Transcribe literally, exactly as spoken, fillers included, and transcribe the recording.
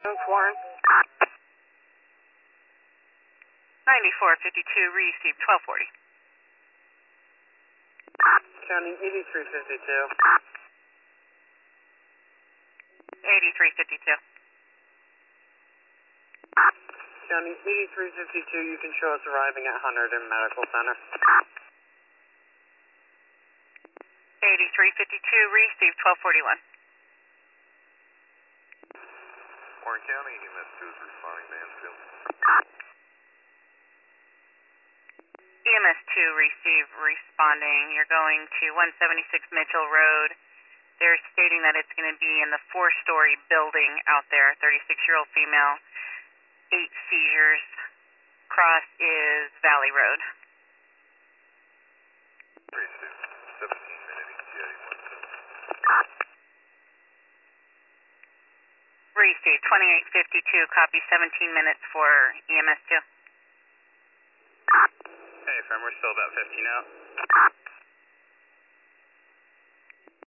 Warren. ninety-four fifty-two, received twelve forty. County eighty-three fifty-two. eighty-three fifty-two. County eighty-three fifty-two, you can show us arriving at Hunterdon Medical Center. eighty-three fifty-two, received twelve forty-one. Warren County, E M S two is responding to Mansfield. E M S two receive responding. You're going to one seventy-six Mitchell Road. They're stating that it's going to be in the four-story building out there, thirty-six-year-old female, eight seizures. Cross is Valley Road. three six, seventeen minute E T A, one seven. Received twenty-eight fifty-two, copy seventeen minutes for E M S two. Hey, firm, we're still about fifteen out.